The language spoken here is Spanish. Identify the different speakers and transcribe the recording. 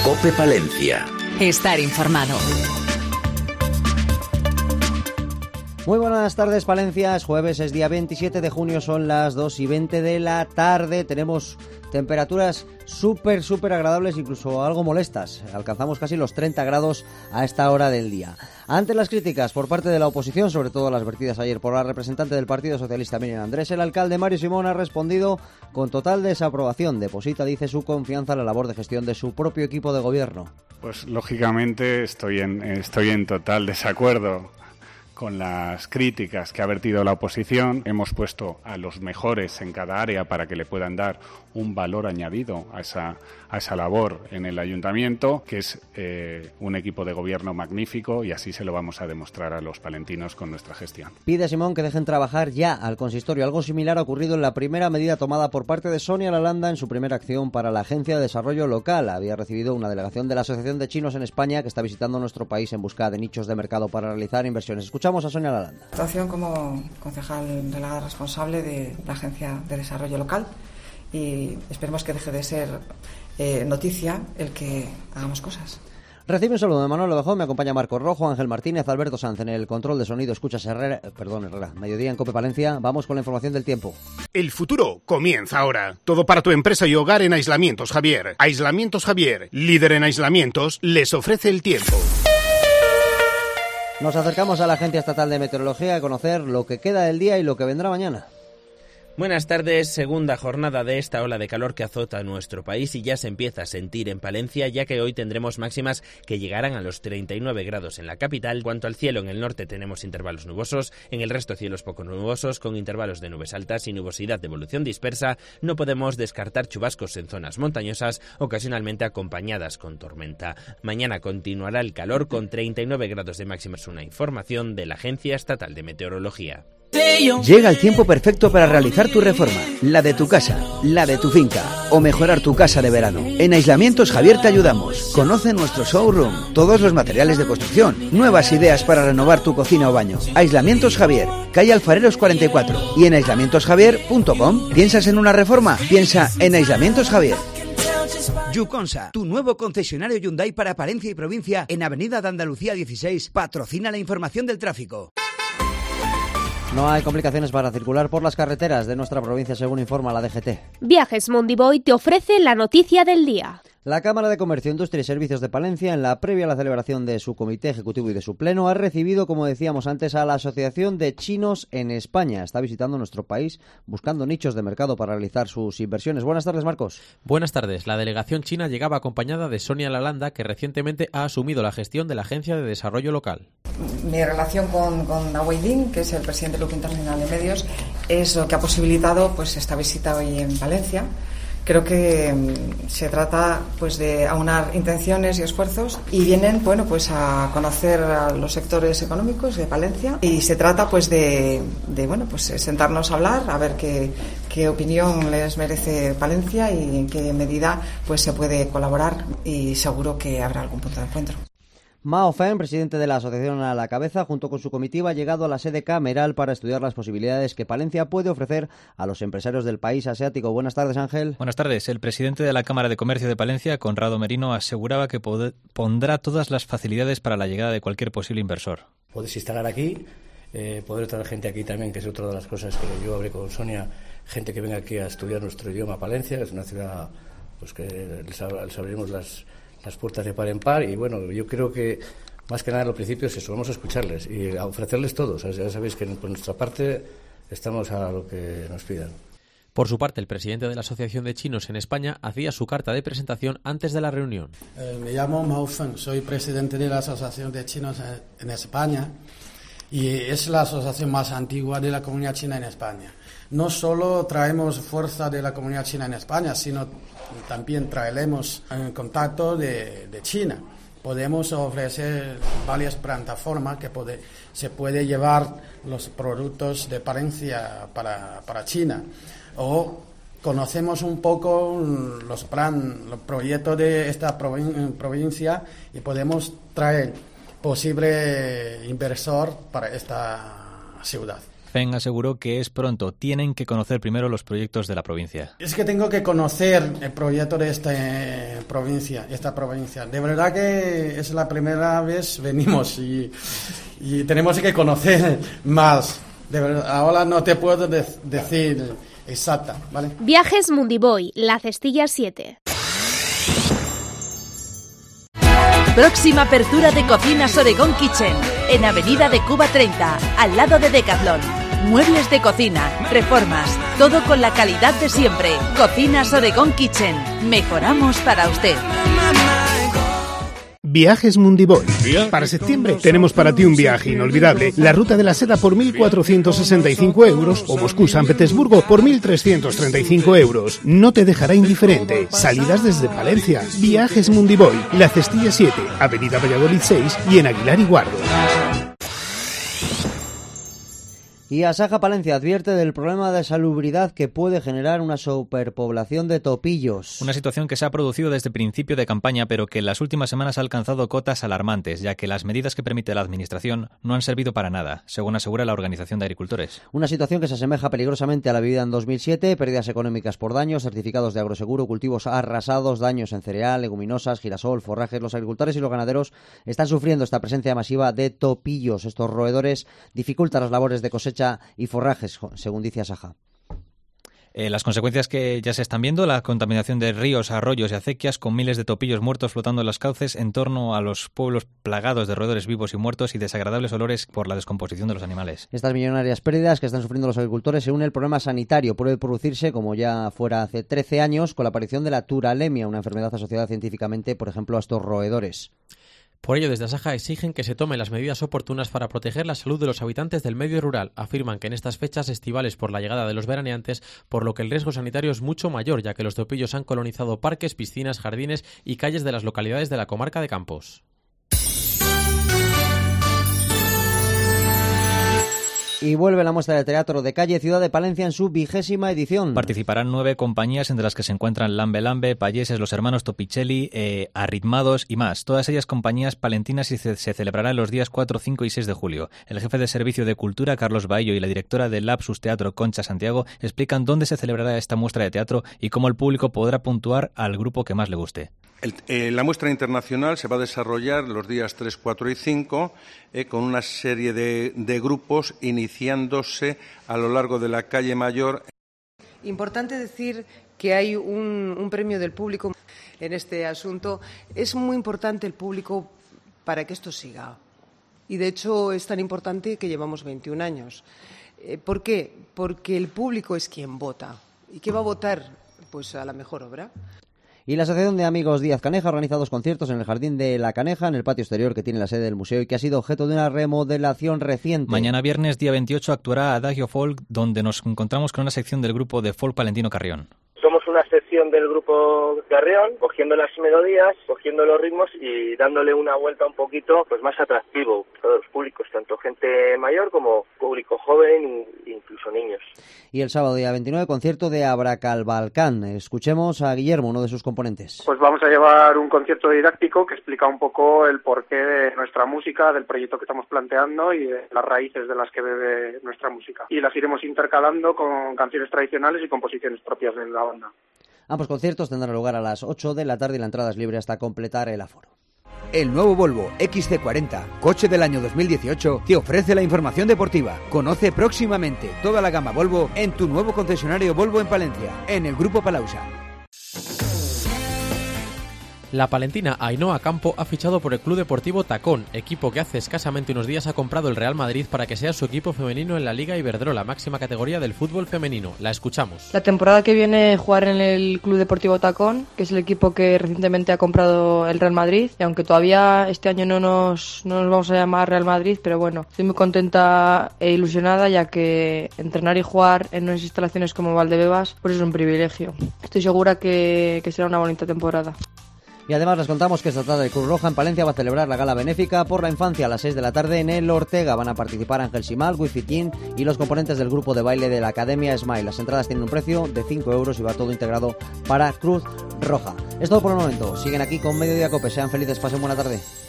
Speaker 1: COPE Palencia.
Speaker 2: Estar informado.
Speaker 3: Muy buenas tardes, Palencia. Es jueves, es día 27 de junio, son las 2:20 de la tarde. Tenemos temperaturas súper agradables, incluso algo molestas. Alcanzamos casi los 30 grados a esta hora del día. Ante las críticas por parte de la oposición, sobre todo las vertidas ayer por la representante del Partido Socialista, Miriam Andrés, el alcalde Mario Simón ha respondido con total desaprobación. Deposita, dice, su confianza en la labor de gestión de su propio equipo de gobierno.
Speaker 4: Pues lógicamente estoy en total desacuerdo con las críticas que ha vertido la oposición. Hemos puesto a los mejores en cada área para que le puedan dar un valor añadido a esa labor en el ayuntamiento, que es un equipo de gobierno magnífico, y así se lo vamos a demostrar a los palentinos con nuestra gestión.
Speaker 3: Pide Simón que dejen trabajar ya al consistorio. Algo similar ha ocurrido en la primera medida tomada por parte de Sonia Lalanda en su primera acción para la Agencia de Desarrollo Local. Había recibido una delegación de la Asociación de Chinos en España, que está visitando nuestro país en busca de nichos de mercado para realizar inversiones. Escuchamos a Sonia Lalanda.
Speaker 5: Actuación como concejal delegada responsable de la Agencia de Desarrollo Local, y esperemos que deje de ser noticia el que hagamos cosas.
Speaker 3: Recibe un saludo de Manuel Ovejón, me acompaña Marcos Rojo, Ángel Martínez, Alberto Sanz en el control de sonido. Escuchas Herrera, mediodía en COPE Palencia. Vamos con la información del tiempo.
Speaker 6: El futuro comienza ahora. Todo para tu empresa y hogar en Aislamientos Javier. Aislamientos Javier, líder en aislamientos, les ofrece el tiempo.
Speaker 3: Nos acercamos a la Agencia Estatal de Meteorología a conocer lo que queda del día y lo que vendrá mañana.
Speaker 7: Buenas tardes, segunda jornada de esta ola de calor que azota nuestro país y ya se empieza a sentir en Palencia, ya que hoy tendremos máximas que llegarán a los 39 grados en la capital. En cuanto al cielo, en el norte tenemos intervalos nubosos, en el resto cielos poco nubosos, con intervalos de nubes altas y nubosidad de evolución dispersa. No podemos descartar chubascos en zonas montañosas, ocasionalmente acompañadas con tormenta. Mañana continuará el calor con 39 grados de máxima. Es una información de la Agencia Estatal de Meteorología.
Speaker 8: Llega el tiempo perfecto para realizar tu reforma, la de tu casa, la de tu finca o mejorar tu casa de verano. En Aislamientos Javier te ayudamos. Conoce nuestro showroom, todos los materiales de construcción, nuevas ideas para renovar tu cocina o baño. Aislamientos Javier, calle Alfareros 44 y en aislamientosjavier.com. ¿Piensas en una reforma? Piensa en Aislamientos Javier. Yuconsa, tu nuevo concesionario Hyundai para Palencia y provincia en Avenida de Andalucía 16, patrocina la información del tráfico.
Speaker 3: No hay complicaciones para circular por las carreteras de nuestra provincia, según informa la DGT.
Speaker 9: Viajes Mondiboy te ofrece la noticia del día.
Speaker 3: La Cámara de Comercio, Industria y Servicios de Palencia, en la previa a la celebración de su comité ejecutivo y de su pleno, ha recibido, como decíamos antes, a la Asociación de Chinos en España. Está visitando nuestro país buscando nichos de mercado para realizar sus inversiones. Buenas tardes, Marcos.
Speaker 10: Buenas tardes. La delegación china llegaba acompañada de Sonia Lalanda, que recientemente ha asumido la gestión de la Agencia de Desarrollo Local.
Speaker 5: Mi relación con Wei Ding, que es el presidente del Grupo Internacional de Medios, es lo que ha posibilitado pues esta visita hoy en Valencia. Creo que se trata pues de aunar intenciones y esfuerzos y vienen pues a conocer a los sectores económicos de Palencia, y se trata pues de sentarnos a hablar, a ver qué opinión les merece Palencia y en qué medida pues se puede colaborar, y seguro que habrá algún punto de encuentro.
Speaker 3: Mao Fen, presidente de la Asociación A la Cabeza, junto con su comitiva, ha llegado a la sede cameral para estudiar las posibilidades que Palencia puede ofrecer a los empresarios del país asiático. Buenas tardes, Ángel.
Speaker 11: Buenas tardes. El presidente de la Cámara de Comercio de Palencia, Conrado Merino, aseguraba que pondrá todas las facilidades para la llegada de cualquier posible inversor.
Speaker 12: Puedes instalar aquí, poder traer gente aquí también, que es otra de las cosas que yo hablé con Sonia, gente que venga aquí a estudiar nuestro idioma. Palencia, que es una ciudad pues que les abriremos las puertas de par en par, y bueno, yo creo que más que nada al principio es eso, vamos a escucharles y a ofrecerles todo. O sea, ya sabéis que por nuestra parte estamos a lo que nos pidan.
Speaker 10: Por su parte, el presidente de la Asociación de Chinos en España hacía su carta de presentación antes de la reunión.
Speaker 13: Me llamo Mao Fen, soy presidente de la Asociación de Chinos en España, y es la asociación más antigua de la comunidad china en España. No solo traemos fuerza de la comunidad china en España, sino también traeremos contacto de China. Podemos ofrecer varias plataformas que se puede llevar los productos de Palencia para China. O conocemos un poco los proyectos de esta provincia y podemos traer posible inversor para esta ciudad.
Speaker 11: Feng aseguró que es pronto, tienen que conocer primero los proyectos de la provincia.
Speaker 13: Es que tengo que conocer el proyecto de esta provincia. De verdad que es la primera vez venimos y tenemos que conocer más. De verdad, ahora no te puedo decir exacta, ¿vale?
Speaker 9: Viajes Mundiboy, La Cestilla 7.
Speaker 1: Próxima apertura de Cocinas Oregón Kitchen, en Avenida de Cuba 30, al lado de Decathlon. Muebles de cocina, reformas, todo con la calidad de siempre. Cocinas Oregón Kitchen, mejoramos para usted.
Speaker 6: Viajes Mundiboy. Para septiembre tenemos para ti un viaje inolvidable. La Ruta de la Seda por 1.465 euros o Moscú-San Petersburgo por 1.335 euros. No te dejará indiferente. Salidas desde Palencia. Viajes Mundiboy. La Cestilla 7, Avenida Valladolid 6 y en Aguilar y Guardo.
Speaker 3: Y Asaja Palencia advierte del problema de salubridad que puede generar una superpoblación de topillos.
Speaker 11: Una situación que se ha producido desde principio de campaña, pero que en las últimas semanas ha alcanzado cotas alarmantes, ya que las medidas que permite la Administración no han servido para nada, según asegura la Organización de Agricultores.
Speaker 3: Una situación que se asemeja peligrosamente a la vivida en 2007, pérdidas económicas por daños, certificados de agroseguro, cultivos arrasados, daños en cereal, leguminosas, girasol, forrajes. Los agricultores y los ganaderos están sufriendo esta presencia masiva de topillos. Estos roedores dificultan las labores de cosecha y forrajes, según dice Asaja.
Speaker 11: Las consecuencias que ya se están viendo, la contaminación de ríos, arroyos y acequias con miles de topillos muertos flotando en los cauces en torno a los pueblos plagados de roedores vivos y muertos y desagradables olores por la descomposición de los animales.
Speaker 3: Estas millonarias pérdidas que están sufriendo los agricultores se une el problema sanitario. Puede producirse, como ya fuera hace 13 años, con la aparición de la turalemia, una enfermedad asociada científicamente, por ejemplo, a estos roedores.
Speaker 10: Por ello, desde Asaja exigen que se tomen las medidas oportunas para proteger la salud de los habitantes del medio rural. Afirman que en estas fechas estivales por la llegada de los veraneantes, por lo que el riesgo sanitario es mucho mayor, ya que los topillos han colonizado parques, piscinas, jardines y calles de las localidades de la comarca de Campos.
Speaker 3: Y vuelve la muestra de teatro de calle Ciudad de Palencia en su 20ª edición.
Speaker 11: Participarán 9 compañías, entre las que se encuentran Lambe Lambe, Payeses, Los Hermanos Topicelli, Arritmados y más. Todas ellas compañías palentinas y se celebrarán los días 4, 5 y 6 de julio. El jefe de Servicio de Cultura, Carlos Baello, y la directora del Lapsus Teatro, Concha Santiago, explican dónde se celebrará esta muestra de teatro y cómo el público podrá puntuar al grupo que más le guste.
Speaker 2: La muestra internacional se va a desarrollar los días 3, 4 y 5 con una serie de grupos iniciándose a lo largo de la calle Mayor.
Speaker 14: Importante decir que hay un premio del público en este asunto. Es muy importante el público para que esto siga. Y de hecho es tan importante que llevamos 21 años. ¿Por qué? Porque el público es quien vota. ¿Y qué va a votar? Pues a la mejor obra.
Speaker 3: Y la Asociación de Amigos Díaz Caneja organiza 2 conciertos en el Jardín de la Caneja, en el patio exterior que tiene la sede del museo y que ha sido objeto de una remodelación reciente.
Speaker 11: Mañana viernes, día 28, actuará Adagio Folk, donde nos encontramos con una sección del grupo de folk palentino Carrión.
Speaker 15: Somos una sección del grupo Carrión, cogiendo las melodías, cogiendo los ritmos y dándole una vuelta un poquito pues más atractivo a todos los públicos, tanto gente mayor como público joven e incluso niños.
Speaker 3: Y el sábado día 29, concierto de Abracalbalcán. Escuchemos a Guillermo, uno de sus componentes.
Speaker 16: Pues vamos a llevar un concierto didáctico que explica un poco el porqué de nuestra música, del proyecto que estamos planteando y de las raíces de las que bebe nuestra música. Y las iremos intercalando con canciones tradicionales y composiciones propias de la banda.
Speaker 3: Ambos conciertos tendrán lugar a las 8 de la tarde y la entrada es libre hasta completar el aforo.
Speaker 8: El nuevo Volvo XC40, coche del año 2018, te ofrece la información deportiva. Conoce próximamente toda la gama Volvo en tu nuevo concesionario Volvo en Palencia, en el Grupo Palausa.
Speaker 10: La palentina Ainhoa Campo ha fichado por el Club Deportivo Tacón, equipo que hace escasamente unos días ha comprado el Real Madrid para que sea su equipo femenino en la Liga Iberdrola, máxima categoría del fútbol femenino. La escuchamos.
Speaker 17: La temporada que viene jugar en el Club Deportivo Tacón, que es el equipo que recientemente ha comprado el Real Madrid, y aunque todavía este año no nos vamos a llamar Real Madrid, pero bueno, estoy muy contenta e ilusionada, ya que entrenar y jugar en unas instalaciones como Valdebebas pues es un privilegio. Estoy segura que será una bonita temporada.
Speaker 3: Y además les contamos que esta tarde el Cruz Roja en Palencia va a celebrar la gala benéfica por la infancia a las 6 de la tarde en el Ortega. Van a participar Ángel Simal, Wifitín y los componentes del grupo de baile de la Academia Smile. Las entradas tienen un precio de 5 euros y va todo integrado para Cruz Roja. Es todo por el momento. Siguen aquí con Mediodía Cope. Sean felices, pasen buena tarde.